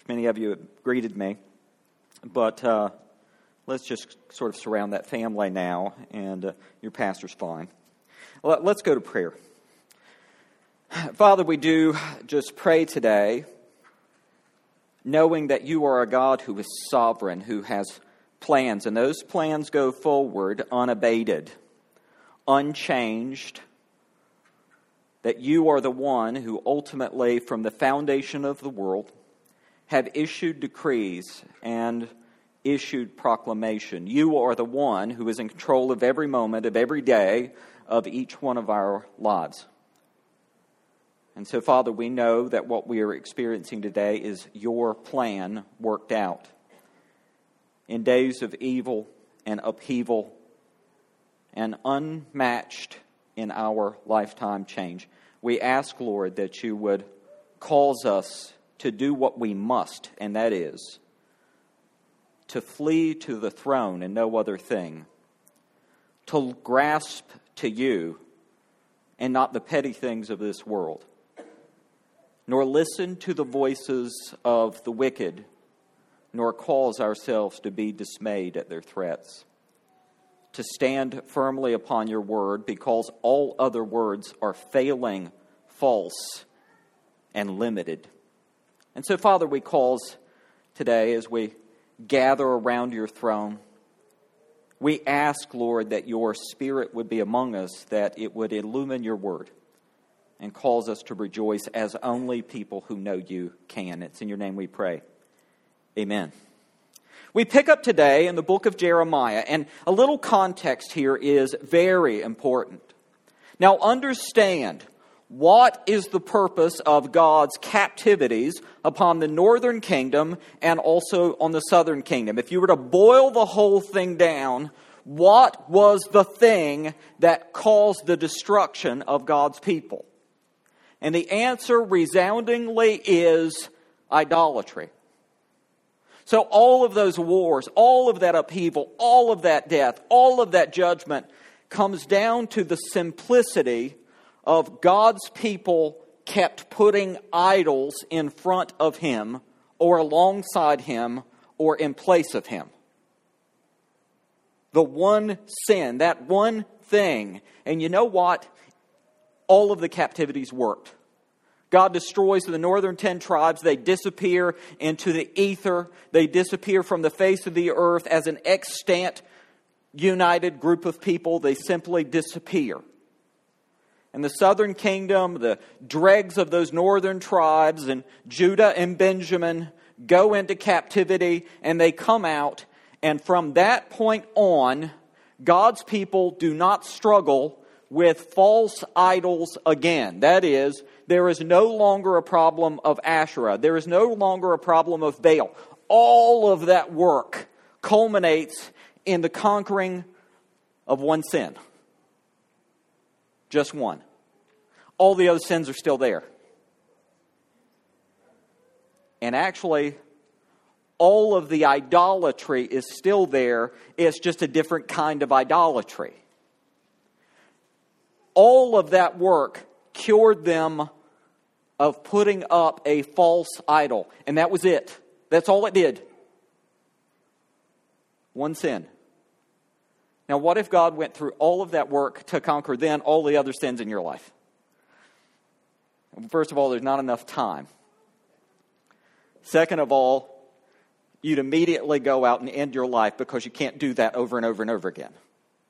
Many of you have greeted me, but let's just sort of surround that family now, and your pastor's fine. Let's go to prayer. Father, we do just pray today, knowing that you are a God who is sovereign, who has plans, and those plans go forward unabated, unchanged, that you are the one who ultimately, from the foundation of the world, have issued decrees and issued proclamation. You are the one who is in control of every moment of every day of each one of our lives. And so, Father, we know that what we are experiencing today is your plan worked out. In days of evil and upheaval and unmatched in our lifetime change, we ask, Lord, that you would cause us to do what we must, and that is to flee to the throne and no other thing, to grasp to you and not the petty things of this world, nor listen to the voices of the wicked, nor cause ourselves to be dismayed at their threats, to stand firmly upon your word, because all other words are failing, false, and limited. And so, Father, we cause today as we gather around your throne, we ask, Lord, that your Spirit would be among us, that it would illumine your word and cause us to rejoice as only people who know you can. It's in your name we pray. Amen. We pick up today in the book of Jeremiah, and a little context here is very important. Now understand, what is the purpose of God's captivities upon the northern kingdom and also on the southern kingdom? If you were to boil the whole thing down, what was the thing that caused the destruction of God's people? And the answer resoundingly is idolatry. So all of those wars, all of that upheaval, all of that death, all of that judgment comes down to the simplicity of God's people kept putting idols in front of Him or alongside Him or in place of Him. The one sin, that one thing. And you know what? All of the captivities worked. God destroys the northern 10 tribes. They disappear into the ether. They disappear from the face of the earth as an extant, united group of people. They simply disappear. And the southern kingdom, the dregs of those northern tribes, and Judah and Benjamin go into captivity, and they come out. And from that point on, God's people do not struggle with false idols again. That is, there is no longer a problem of Asherah. There is no longer a problem of Baal. All of that work culminates in the conquering of one sin. Just one. All the other sins are still there. And actually, all of the idolatry is still there. It's just a different kind of idolatry. All of that work cured them of putting up a false idol. And that was it. That's all it did. One sin. Now, what if God went through all of that work to conquer then all the other sins in your life? First of all, there's not enough time. Second of all, you'd immediately go out and end your life because you can't do that over and over and over again.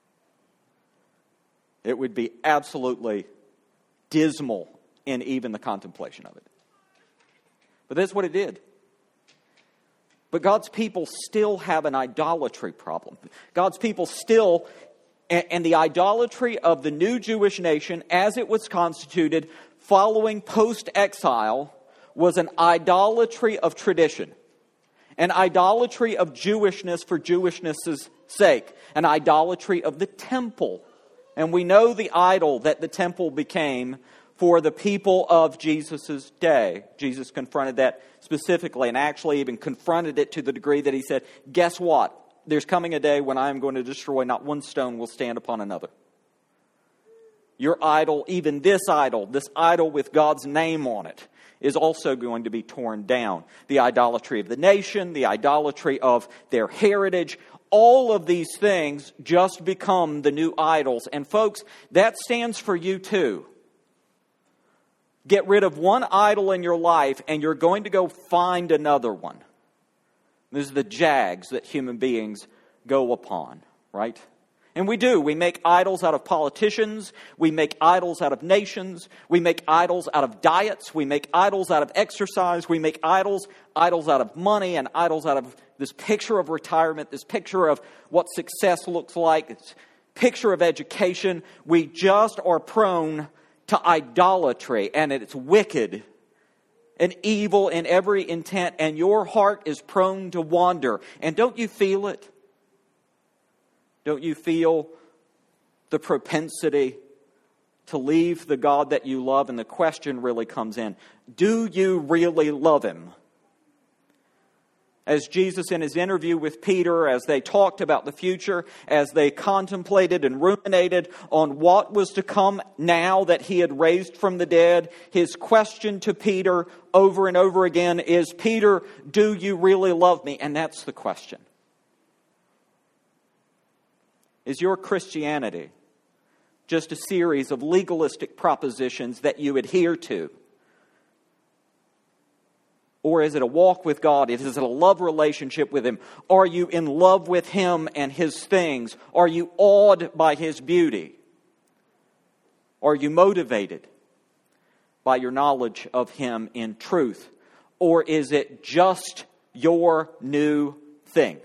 It would be absolutely dismal in even the contemplation of it. But that's what it did. But God's people still have an idolatry problem. God's people still, and the idolatry of the new Jewish nation as it was constituted following post-exile was an idolatry of tradition. An idolatry of Jewishness for Jewishness' sake. An idolatry of the temple. And we know the idol that the temple became for the people of Jesus' day. Jesus confronted that specifically and actually even confronted it to the degree that he said, guess what? There's coming a day when I am going to destroy, not one stone will stand upon another. Your idol, even this idol with God's name on it, is also going to be torn down. The idolatry of the nation, the idolatry of their heritage, all of these things just become the new idols. And folks, that stands for you too. Get rid of one idol in your life and you're going to go find another one. These are the jags that human beings go upon, right? And we do. We make idols out of politicians. We make idols out of nations. We make idols out of diets. We make idols out of exercise. We make idols out of money, and idols out of this picture of retirement, this picture of what success looks like, this picture of education. We just are prone to idolatry, and it's wicked and evil in every intent, and your heart is prone to wander. And don't you feel it? Don't you feel the propensity to leave the God that you love? And the question really comes in, do you really love Him? As Jesus in His interview with Peter, as they talked about the future, as they contemplated and ruminated on what was to come now that He had raised from the dead, His question to Peter over and over again is, Peter, do you really love me? And that's the question. Is your Christianity just a series of legalistic propositions that you adhere to? Or is it a walk with God? Is it a love relationship with Him? Are you in love with Him and His things? Are you awed by His beauty? Are you motivated by your knowledge of Him in truth? Or is it just your new thing?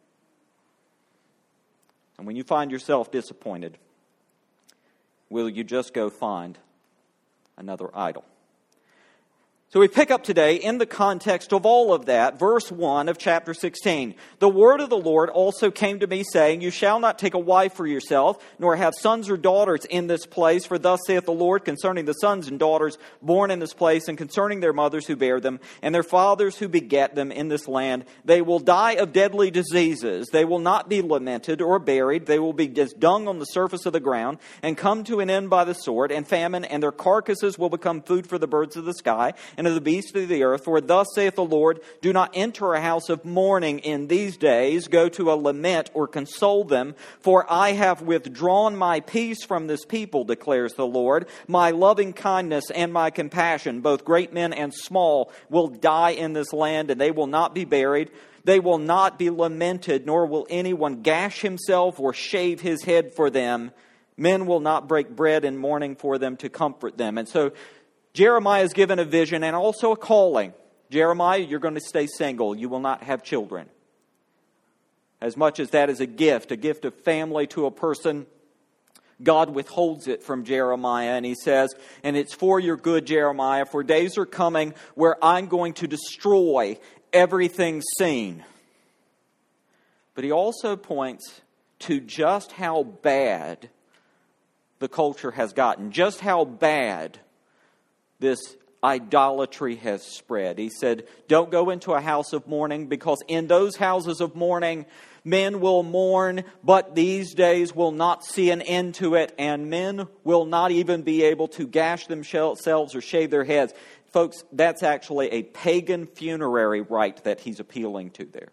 And when you find yourself disappointed, will you just go find another idol? So we pick up today in the context of all of that, verse 1 of chapter 16. The word of the Lord also came to me, saying, You shall not take a wife for yourself, nor have sons or daughters in this place. For thus saith the Lord concerning the sons and daughters born in this place, and concerning their mothers who bear them, and their fathers who beget them in this land. They will die of deadly diseases. They will not be lamented or buried. They will be as dung on the surface of the ground, and come to an end by the sword and famine, and their carcasses will become food for the birds of the sky, and of the beasts of the earth. For thus saith the Lord, do not enter a house of mourning in these days. Go to a lament or console them. For I have withdrawn my peace from this people, declares the Lord. My loving kindness and my compassion, both great men and small, will die in this land, and they will not be buried. They will not be lamented, nor will anyone gash himself or shave his head for them. Men will not break bread in mourning for them to comfort them. And so Jeremiah is given a vision and also a calling. Jeremiah, you're going to stay single. You will not have children. As much as that is a gift of family to a person, God withholds it from Jeremiah. And He says, and it's for your good, Jeremiah, for days are coming where I'm going to destroy everything seen. But He also points to just how bad the culture has gotten, just how bad this idolatry has spread. He said, don't go into a house of mourning, because in those houses of mourning, men will mourn, but these days will not see an end to it, and men will not even be able to gash themselves or shave their heads. Folks, that's actually a pagan funerary rite that he's appealing to there.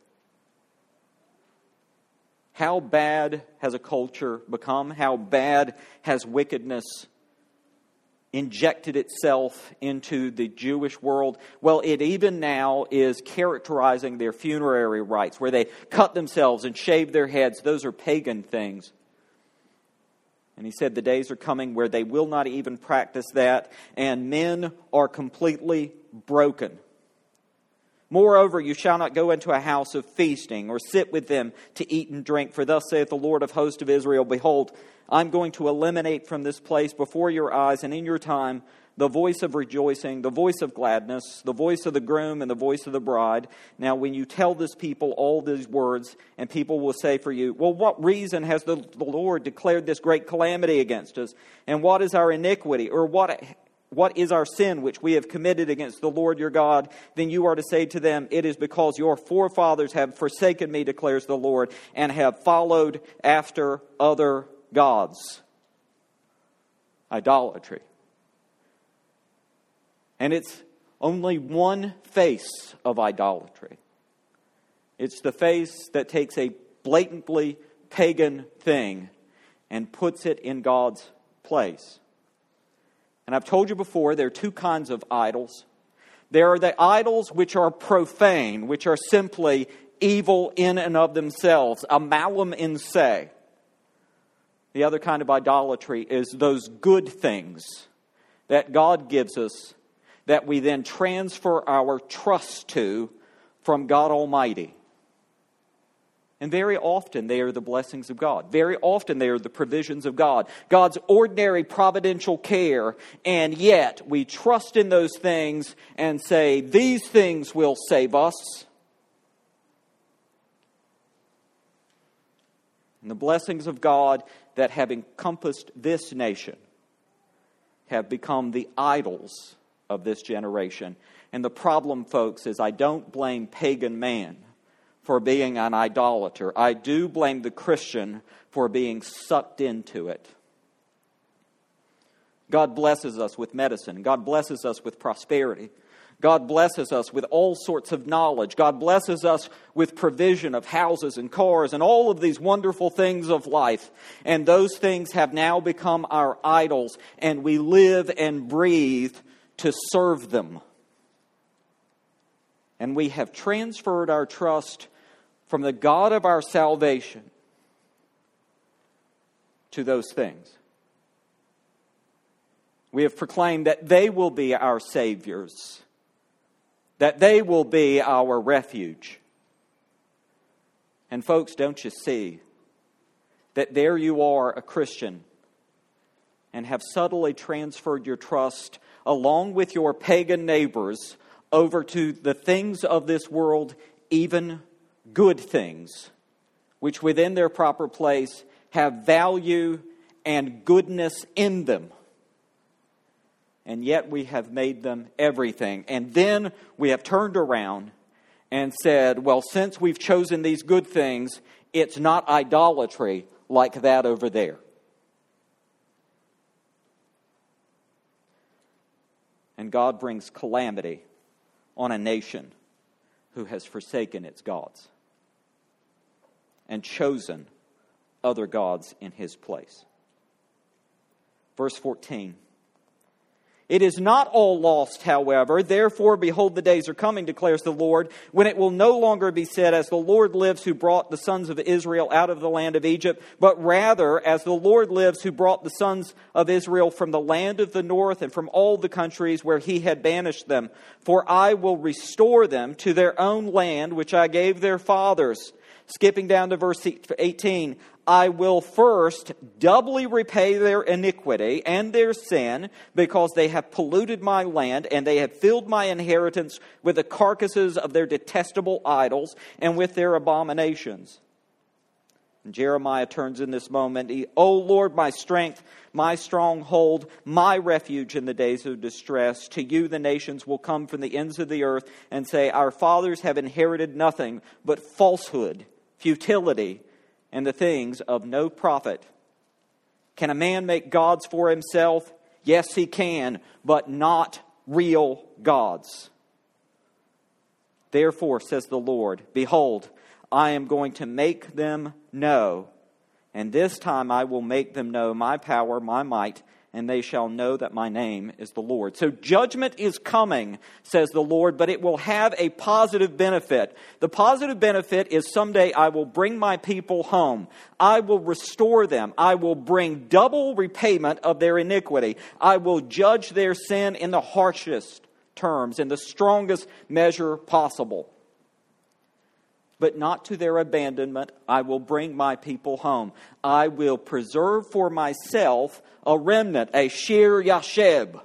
How bad has a culture become? How bad has wickedness injected itself into the Jewish world? Well, it even now is characterizing their funerary rites, where they cut themselves and shave their heads. Those are pagan things. And he said the days are coming where they will not even practice that, and men are completely broken. Moreover, you shall not go into a house of feasting, or sit with them to eat and drink. For thus saith the Lord of hosts of Israel, behold, I'm going to eliminate from this place before your eyes and in your time the voice of rejoicing, the voice of gladness, the voice of the groom and the voice of the bride. Now, when you tell this people all these words, and people will say for you, well, what reason has the Lord declared this great calamity against us? And what is our iniquity? Or what is our sin which we have committed against the Lord your God? Then you are to say to them, it is because your forefathers have forsaken me, declares the Lord, and have followed after other gods. Idolatry. And it's only one face of idolatry. It's the face that takes a blatantly pagan thing and puts it in God's place. And I've told you before, there are two kinds of idols. There are the idols which are profane, which are simply evil in and of themselves, a malum in se. The other kind of idolatry is those good things that God gives us that we then transfer our trust to from God Almighty. And very often they are the blessings of God. Very often they are the provisions of God. God's ordinary providential care. And yet we trust in those things and say, these things will save us. And the blessings of God that have encompassed this nation have become the idols of this generation. And the problem, folks, is I don't blame pagan man for being an idolater. I do blame the Christian for being sucked into it. God blesses us with medicine. God blesses us with prosperity. God blesses us with all sorts of knowledge. God blesses us with provision of houses and cars and all of these wonderful things of life. And those things have now become our idols, and we live and breathe to serve them. And we have transferred our trust from the God of our salvation to those things. We have proclaimed that they will be our saviors, that they will be our refuge. And folks, don't you see that there you are, a Christian, and have subtly transferred your trust along with your pagan neighbors over to the things of this world, even good things, which within their proper place have value and goodness in them. And yet we have made them everything. And then we have turned around and said, well, since we've chosen these good things, it's not idolatry like that over there. And God brings calamity on a nation who has forsaken its gods and chosen other gods in his place. Verse 14. It is not all lost, however. Therefore, behold, the days are coming, declares the Lord, when it will no longer be said, as the Lord lives who brought the sons of Israel out of the land of Egypt, but rather, as the Lord lives who brought the sons of Israel from the land of the north and from all the countries where he had banished them. For I will restore them to their own land, which I gave their fathers. Skipping down to verse 18, I will first doubly repay their iniquity and their sin, because they have polluted my land, and they have filled my inheritance with the carcasses of their detestable idols and with their abominations. And Jeremiah turns in this moment, O Lord, my strength, my stronghold, my refuge in the days of distress. To you the nations will come from the ends of the earth and say, our fathers have inherited nothing but falsehood, futility, and the things of no profit. Can a man make gods for himself? Yes, he can, but not real gods. Therefore, says the Lord, behold, I am going to make them know, and this time I will make them know my power, my might, and they shall know that my name is the Lord. So judgment is coming, says the Lord, but it will have a positive benefit. The positive benefit is someday I will bring my people home. I will restore them. I will bring double repayment of their iniquity. I will judge their sin in the harshest terms, in the strongest measure possible. But not to their abandonment. I will bring my people home. I will preserve for myself a remnant, a Shir Yasheb.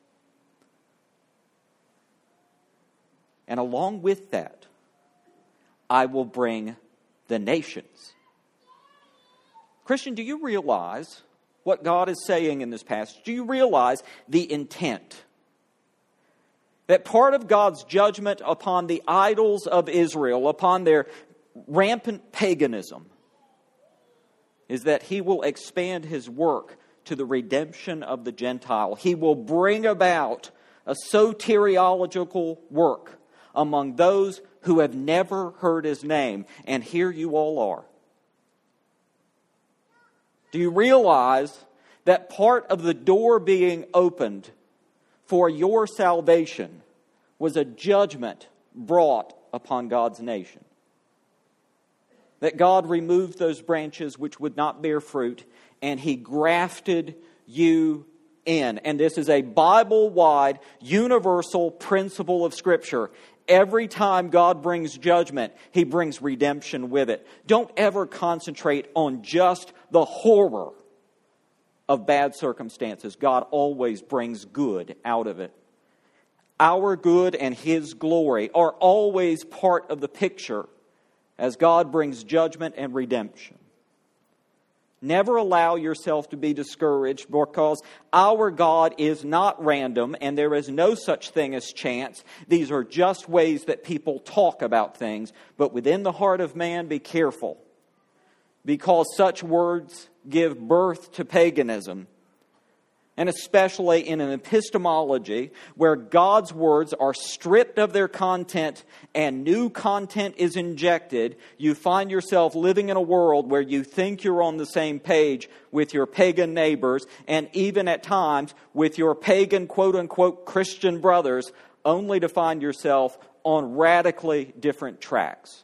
And along with that, I will bring the nations. Christian, do you realize what God is saying in this passage? Do you realize the intent? That part of God's judgment upon the idols of Israel, upon their rampant paganism, is that he will expand his work to the redemption of the Gentile. He will bring about a soteriological work among those who have never heard his name. And here you all are. Do you realize that part of the door being opened for your salvation was a judgment brought upon God's nation? That God removed those branches which would not bear fruit, and He grafted you in. And this is a Bible-wide, universal principle of Scripture. Every time God brings judgment, He brings redemption with it. Don't ever concentrate on just the horror of bad circumstances. God always brings good out of it. Our good and His glory are always part of the picture as God brings judgment and redemption. Never allow yourself to be discouraged, because our God is not random and there is no such thing as chance. These are just ways that people talk about things. But within the heart of man, be careful, because such words give birth to paganism. And especially in an epistemology where God's words are stripped of their content and new content is injected, you find yourself living in a world where you think you're on the same page with your pagan neighbors, and even at times with your pagan quote-unquote Christian brothers, only to find yourself on radically different tracks.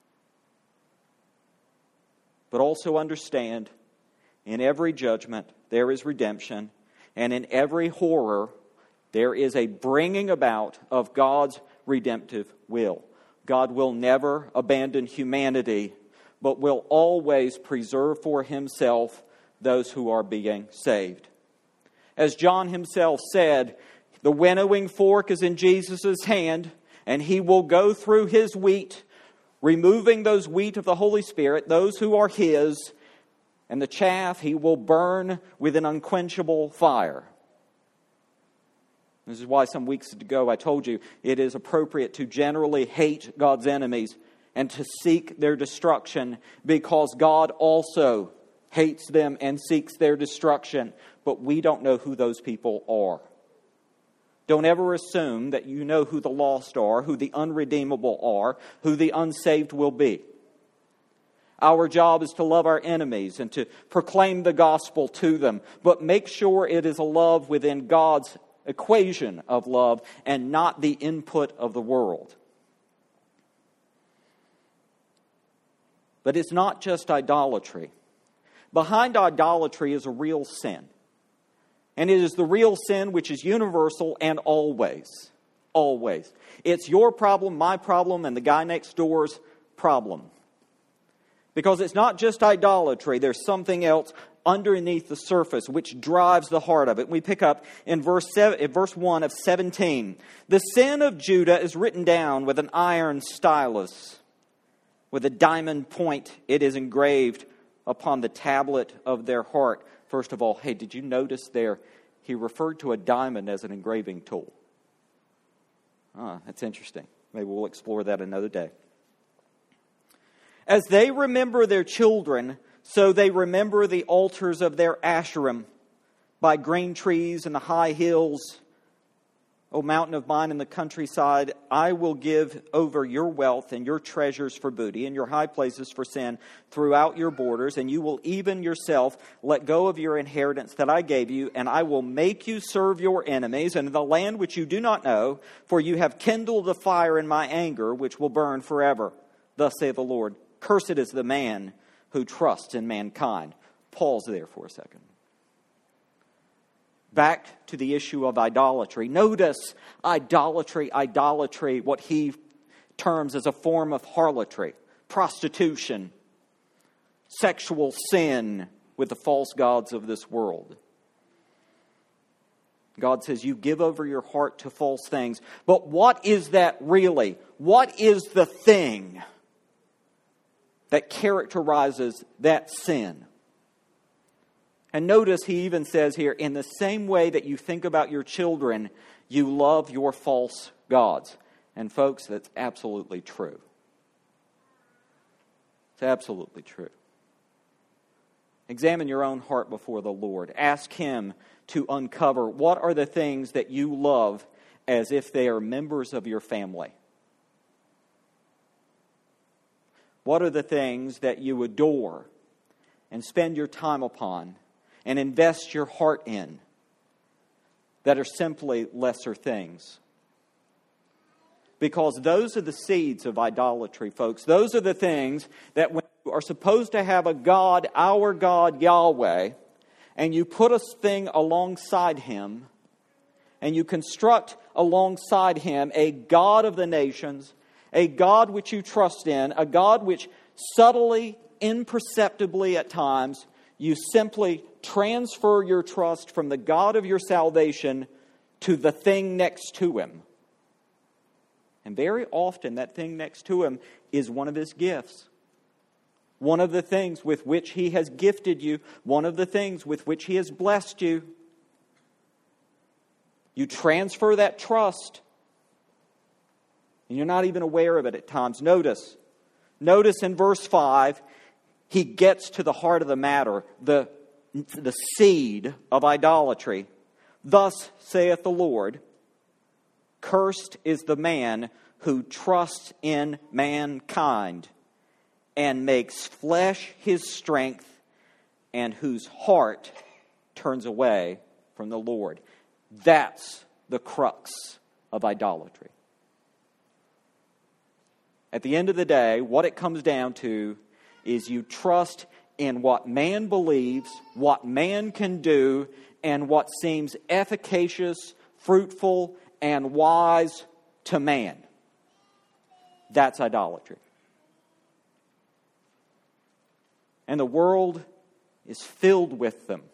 But also understand, in every judgment there is redemption. And in every horror, there is a bringing about of God's redemptive will. God will never abandon humanity, but will always preserve for Himself those who are being saved. As John himself said, the winnowing fork is in Jesus' hand, and He will go through His wheat, removing those wheat of the Holy Spirit, those who are His, and the chaff He will burn with an unquenchable fire. This is why some weeks ago I told you it is appropriate to generally hate God's enemies and to seek their destruction, because God also hates them and seeks their destruction. But we don't know who those people are. Don't ever assume that you know who the lost are, who the unredeemable are, who the unsaved will be. Our job is to love our enemies and to proclaim the gospel to them. But make sure it is a love within God's equation of love and not the input of the world. But it's not just idolatry. Behind idolatry is a real sin. And it is the real sin which is universal and always. Always. It's your problem, my problem, and the guy next door's problem. Because it's not just idolatry. There's something else underneath the surface which drives the heart of it. We pick up in verse 1 of 17. The sin of Judah is written down with an iron stylus. With a diamond point it is engraved upon the tablet of their heart. First of all, hey, did you notice there he referred to a diamond as an engraving tool? That's interesting. Maybe we'll explore that another day. As they remember their children, so they remember the altars of their Asherim by green trees and the high hills. O mountain of mine in the countryside, I will give over your wealth and your treasures for booty and your high places for sin throughout your borders, and you will even yourself let go of your inheritance that I gave you, and I will make you serve your enemies and in the land which you do not know, for you have kindled a fire in my anger which will burn forever. Thus saith the Lord. Cursed is the man who trusts in mankind. Pause there for a second. Back to the issue of idolatry. Notice idolatry, what he terms as a form of harlotry, prostitution, sexual sin with the false gods of this world. God says you give over your heart to false things. But what is that really? What is the thing that characterizes that sin? And notice he even says here, in the same way that you think about your children, you love your false gods. And folks, that's absolutely true. It's absolutely true. Examine your own heart before the Lord. Ask Him to uncover what are the things that you love as if they are members of your family? What are the things that you adore and spend your time upon and invest your heart in that are simply lesser things? Because those are the seeds of idolatry, folks. Those are the things that when you are supposed to have a God, our God, Yahweh, and you put a thing alongside Him, and you construct alongside Him a God of the nations, a God which you trust in, a God which subtly, imperceptibly at times, you simply transfer your trust from the God of your salvation to the thing next to Him. And very often that thing next to Him is one of His gifts. One of the things with which He has gifted you. One of the things with which He has blessed you. You transfer that trust. And you're not even aware of it at times. Notice in verse 5, he gets to the heart of the matter. The seed of idolatry. Thus saith the Lord, cursed is the man who trusts in mankind and makes flesh his strength and whose heart turns away from the Lord. That's the crux of idolatry. At the end of the day, what it comes down to is you trust in what man believes, what man can do, and what seems efficacious, fruitful, and wise to man. That's idolatry. And the world is filled with them.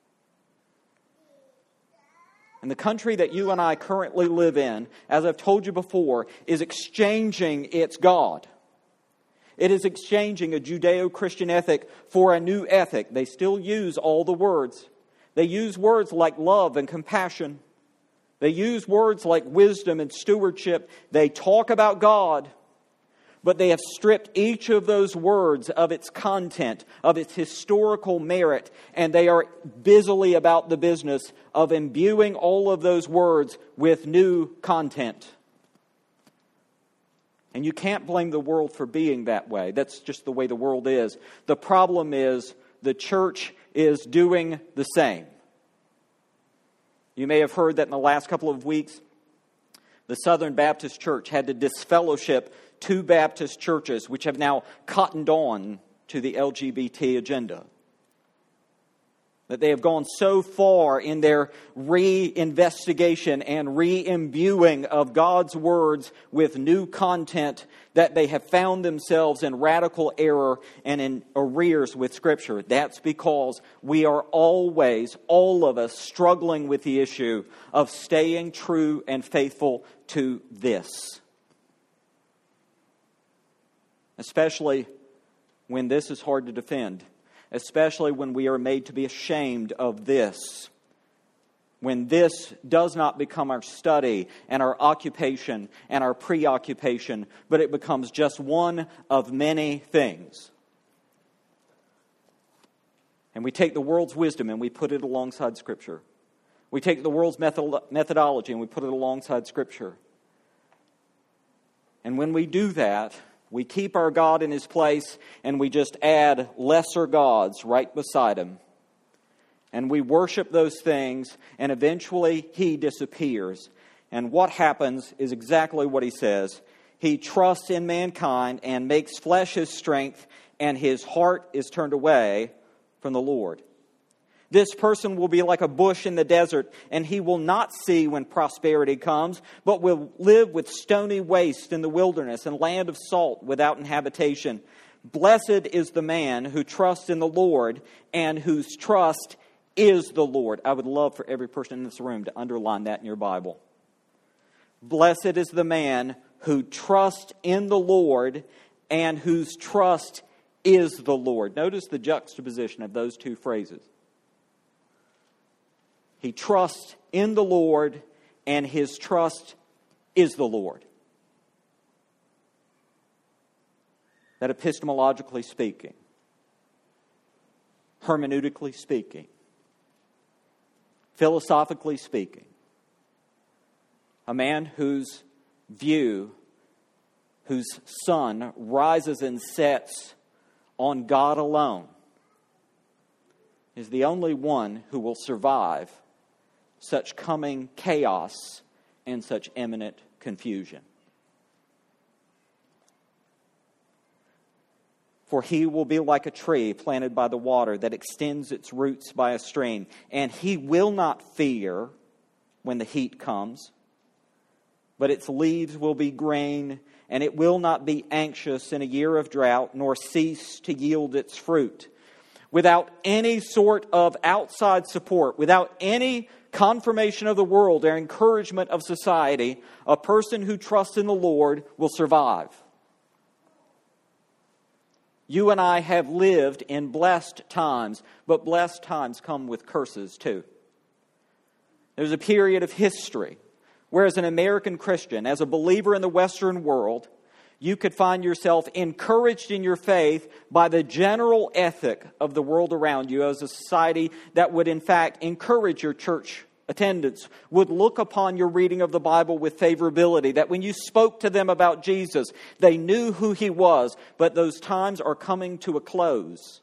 And the country that you and I currently live in, as I've told you before, is exchanging its God. It is exchanging a Judeo-Christian ethic for a new ethic. They still use all the words. They use words like love and compassion. They use words like wisdom and stewardship. They talk about God, but they have stripped each of those words of its content, of its historical merit, and they are busily about the business of imbuing all of those words with new content. And you can't blame the world for being that way. That's just the way the world is. The problem is the church is doing the same. You may have heard that in the last couple of weeks, the Southern Baptist Church had to disfellowship two Baptist churches which have now cottoned on to the LGBT agenda. That they have gone so far in their re-investigation and re-imbuing of God's words with new content that they have found themselves in radical error and in arrears with Scripture. That's because we are always, all of us, struggling with the issue of staying true and faithful to this. Especially when this is hard to defend. Especially when we are made to be ashamed of this. When this does not become our study and our occupation and our preoccupation, but it becomes just one of many things. And we take the world's wisdom and we put it alongside Scripture. We take the world's methodology and we put it alongside Scripture. And when we do that, we keep our God in His place and we just add lesser gods right beside Him. And we worship those things and eventually He disappears. And what happens is exactly what He says. He trusts in mankind and makes flesh His strength, and his heart is turned away from the Lord. This person will be like a bush in the desert, and he will not see when prosperity comes, but will live with stony waste in the wilderness and land of salt without inhabitation. Blessed is the man who trusts in the Lord and whose trust is the Lord. I would love for every person in this room to underline that in your Bible. Blessed is the man who trusts in the Lord and whose trust is the Lord. Notice the juxtaposition of those two phrases. He trusts in the Lord, and his trust is the Lord. That epistemologically speaking, hermeneutically speaking, philosophically speaking, a man whose sun rises and sets on God alone, is the only one who will survive such coming chaos and such imminent confusion. For he will be like a tree planted by the water that extends its roots by a stream, and he will not fear when the heat comes, but its leaves will be green, and it will not be anxious in a year of drought, nor cease to yield its fruit. Without any sort of outside support, without any confirmation of the world or encouragement of society, a person who trusts in the Lord will survive. You and I have lived in blessed times, but blessed times come with curses too. There's a period of history where, as an American Christian, as a believer in the Western world, you could find yourself encouraged in your faith by the general ethic of the world around you, as a society that would in fact encourage your church attendance, would look upon your reading of the Bible with favorability, that when you spoke to them about Jesus, they knew who He was, but those times are coming to a close.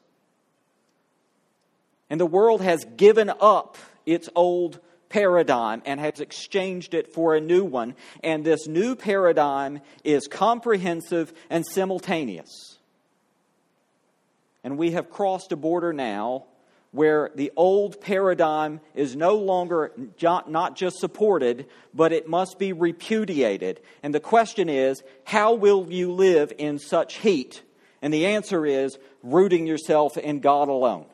And the world has given up its old paradigm and has exchanged it for a new one, and this new paradigm is comprehensive and simultaneous. And we have crossed a border now where the old paradigm is no longer not just supported, but it must be repudiated. And the question is, how will you live in such heat? And the answer is, rooting yourself in God alone.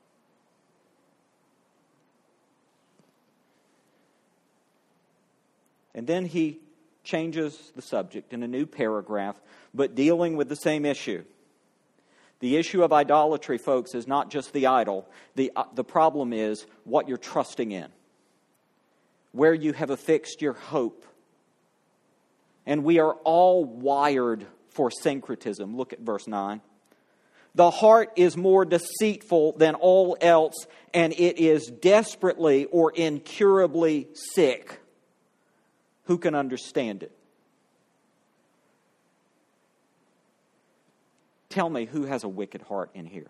And then he changes the subject in a new paragraph, but dealing with the same issue. The issue of idolatry, folks, is not just the idol. The problem is what you're trusting in, where you have affixed your hope. And we are all wired for syncretism. Look at verse 9. The heart is more deceitful than all else, and it is desperately or incurably sick. Who can understand it? Tell me, who has a wicked heart in here?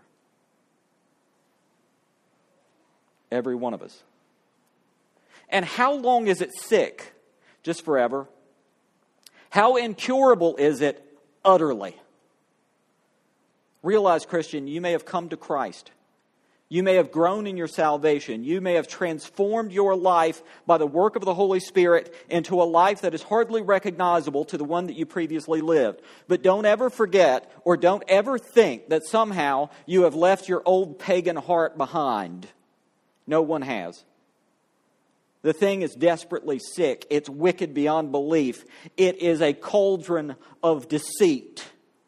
Every one of us. And how long is it sick? Just forever? How incurable is it? Utterly. Realize, Christian, you may have come to Christ. You may have grown in your salvation. You may have transformed your life by the work of the Holy Spirit into a life that is hardly recognizable to the one that you previously lived. But don't ever forget, or don't ever think that somehow you have left your old pagan heart behind. No one has. The thing is desperately sick. It's wicked beyond belief. It is a cauldron of deceit.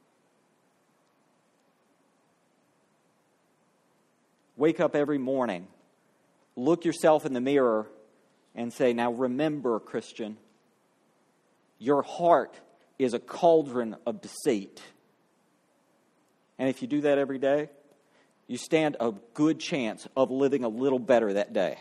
Wake up every morning, look yourself in the mirror, and say, now remember, Christian, your heart is a cauldron of deceit. And if you do that every day, you stand a good chance of living a little better that day.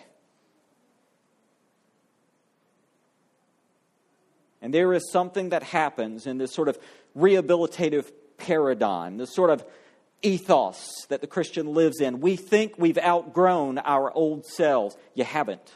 And there is something that happens in this sort of rehabilitative paradigm, this sort of ethos that the Christian lives in. We think we've outgrown our old selves. You haven't.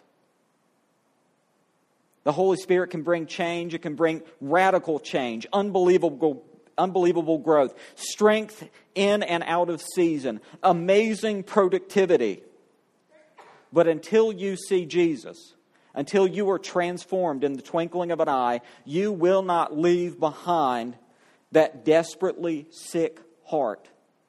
The Holy Spirit can bring change. It can bring radical change, unbelievable growth, strength in and out of season, amazing productivity. But until you see Jesus, until you are transformed in the twinkling of an eye, you will not leave behind that desperately sick heart.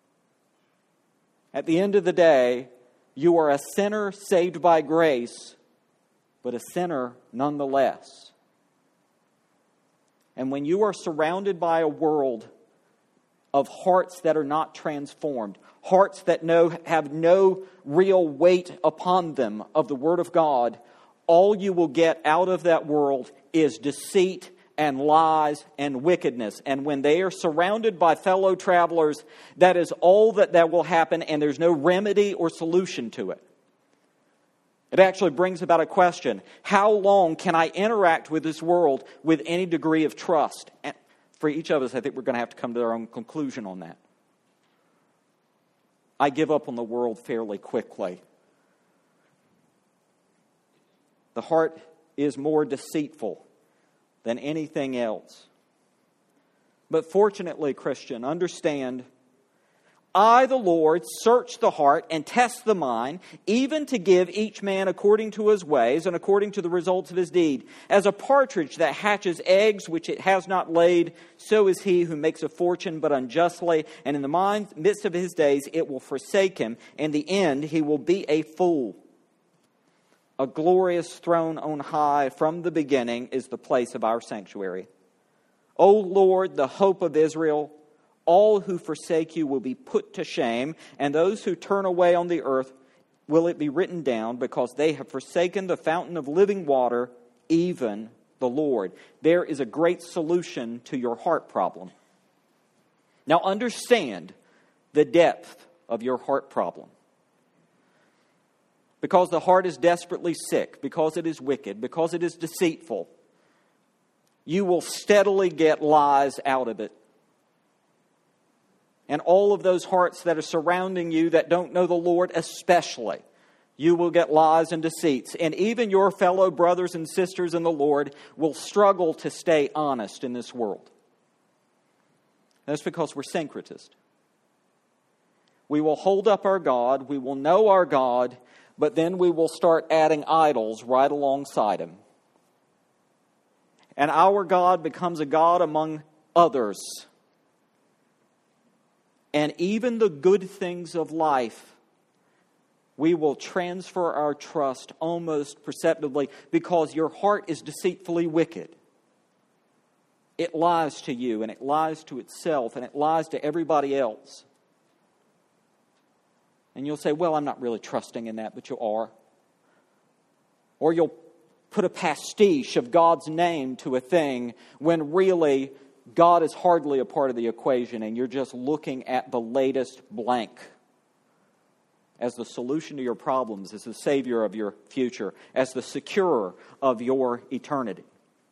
At the end of the day, you are a sinner saved by grace, but a sinner nonetheless. And when you are surrounded by a world of hearts that are not transformed, hearts that have no real weight upon them of the Word of God, all you will get out of that world is deceit and lies and wickedness. And when they are surrounded by fellow travelers, that is all that will happen, and there's no remedy or solution to it. It actually brings about a question. How long can I interact with this world with any degree of trust? And for each of us, I think we're going to have to come to our own conclusion on that. I give up on the world fairly quickly. The heart is more deceitful than anything else. But fortunately, Christian, understand, I, the Lord, search the heart and test the mind, even to give each man according to his ways and according to the results of his deed. As a partridge that hatches eggs which it has not laid, so is he who makes a fortune but unjustly, and in the midst of his days it will forsake him. In the end he will be a fool. A glorious throne on high from the beginning is the place of our sanctuary. O Lord, the hope of Israel, all who forsake you will be put to shame, and those who turn away on the earth will it be written down, because they have forsaken the fountain of living water, even the Lord. There is a great solution to your heart problem. Now understand the depth of your heart problem. Because the heart is desperately sick, because it is wicked, because it is deceitful, you will steadily get lies out of it. And all of those hearts that are surrounding you that don't know the Lord especially, you will get lies and deceits. And even your fellow brothers and sisters in the Lord will struggle to stay honest in this world. That's because we're syncretist. We will hold up our God, we will know our God, but then we will start adding idols right alongside Him. And our God becomes a God among others. And even the good things of life, we will transfer our trust almost perceptibly, because your heart is deceitfully wicked. It lies to you, and it lies to itself, and it lies to everybody else. And you'll say, well, I'm not really trusting in that, but you are. Or you'll put a pastiche of God's name to a thing when really God is hardly a part of the equation, and you're just looking at the latest blank as the solution to your problems, as the Savior of your future, as the securer of your eternity.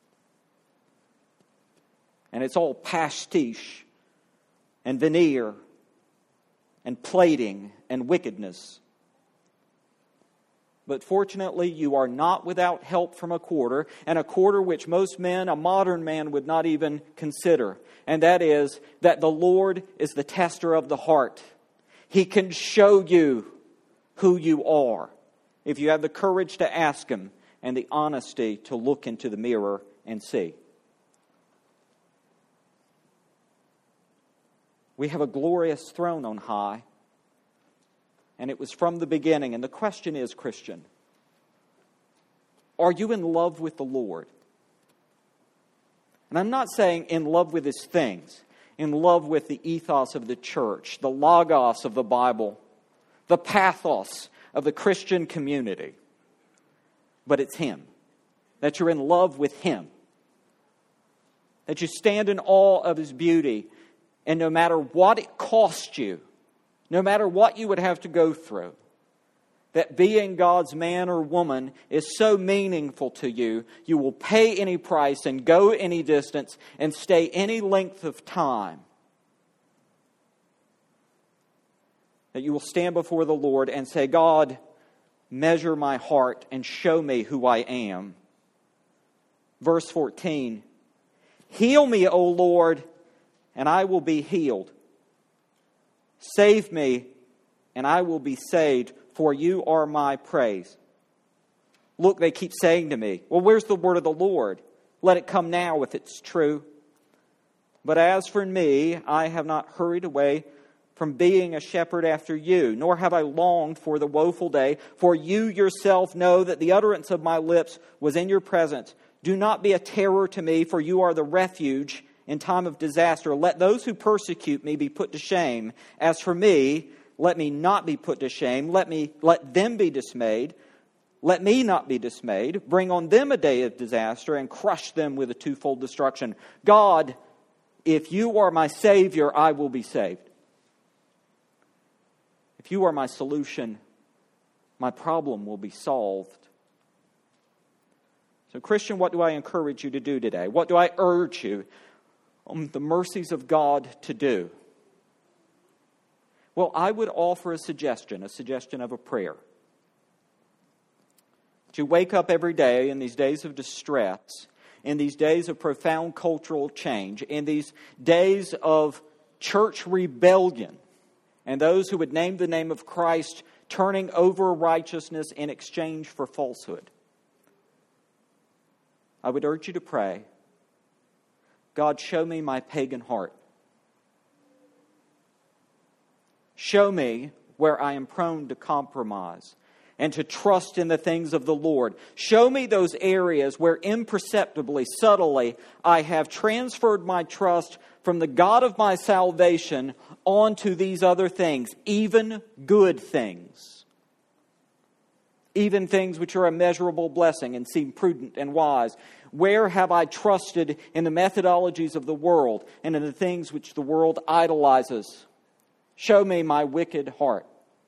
And it's all pastiche and veneer and plating and wickedness. But fortunately, you are not without help from a quarter, and a quarter which most men, a modern man, would not even consider. And that is that the Lord is the tester of the heart. He can show you who you are if you have the courage to ask Him and the honesty to look into the mirror and see. We have a glorious throne on high. And it was from the beginning. And the question is, Christian, are you in love with the Lord? And I'm not saying in love with His things, in love with the ethos of the church, the logos of the Bible, the pathos of the Christian community. But it's Him. That you're in love with Him. That you stand in awe of His beauty. And no matter what it costs you, no matter what you would have to go through, that being God's man or woman is so meaningful to you, you will pay any price and go any distance and stay any length of time. That you will stand before the Lord and say, God, measure my heart and show me who I am. Verse 14, heal me, O Lord, and I will be healed. Save me, and I will be saved, for you are my praise. Look, they keep saying to me, well, where's the word of the Lord? Let it come now if it's true. But as for me, I have not hurried away from being a shepherd after you, nor have I longed for the woeful day, for you yourself know that the utterance of my lips was in your presence. Do not be a terror to me, for you are the refuge in time of disaster. Let those who persecute me be put to shame. As for me, let me not be put to shame. Let them be dismayed. Let me not be dismayed. Bring on them a day of disaster and crush them with a twofold destruction. God, if you are my Savior, I will be saved. If you are my solution, my problem will be solved. So, Christian, what do I encourage you to do today? What do I urge you on the mercies of God to do? Well, I would offer a suggestion of a prayer. To wake up every day in these days of distress, in these days of profound cultural change, in these days of church rebellion, and those who would name the name of Christ turning over righteousness in exchange for falsehood. I would urge you to pray, God, show me my pagan heart. Show me where I am prone to compromise and to trust in the things of the Lord. Show me those areas where imperceptibly, subtly, I have transferred my trust from the God of my salvation onto these other things, even good things. Even things which are a measurable blessing and seem prudent and wise. Where have I trusted in the methodologies of the world and in the things which the world idolizes? Show me my wicked heart.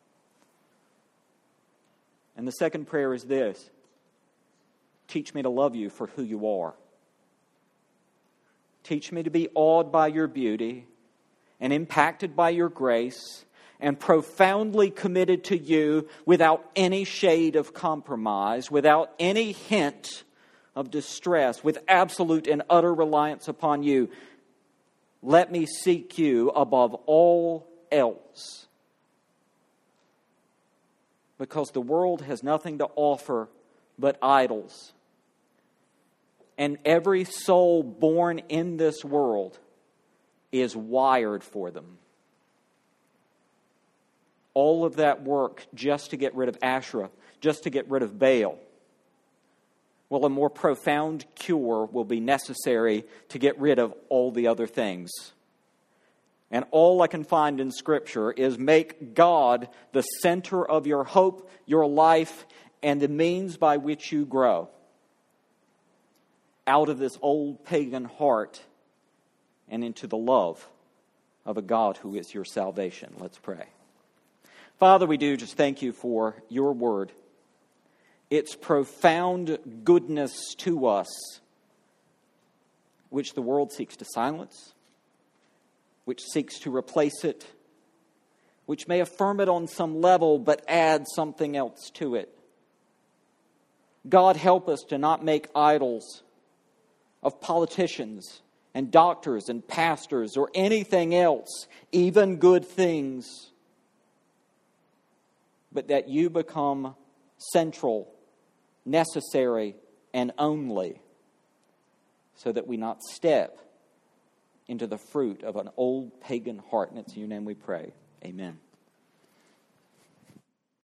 And the second prayer is this: teach me to love you for who you are. Teach me to be awed by your beauty and impacted by your grace and profoundly committed to you without any shade of compromise, without any hint of distress, with absolute and utter reliance upon you. Let me seek you above all else. Because the world has nothing to offer but idols. And every soul born in this world is wired for them. All of that work just to get rid of Asherah, just to get rid of Baal. Well, a more profound cure will be necessary to get rid of all the other things. And all I can find in Scripture is make God the center of your hope, your life, and the means by which you grow out of this old pagan heart and into the love of a God who is your salvation. Let's pray. Father, we do just thank you for your word. Its profound goodness to us, which the world seeks to silence, which seeks to replace it, which may affirm it on some level but add something else to it. God, help us to not make idols of politicians and doctors and pastors or anything else, even good things, but that you become central, necessary, and only, so that we not step into the fruit of an old pagan heart. And it's in your name we pray. Amen.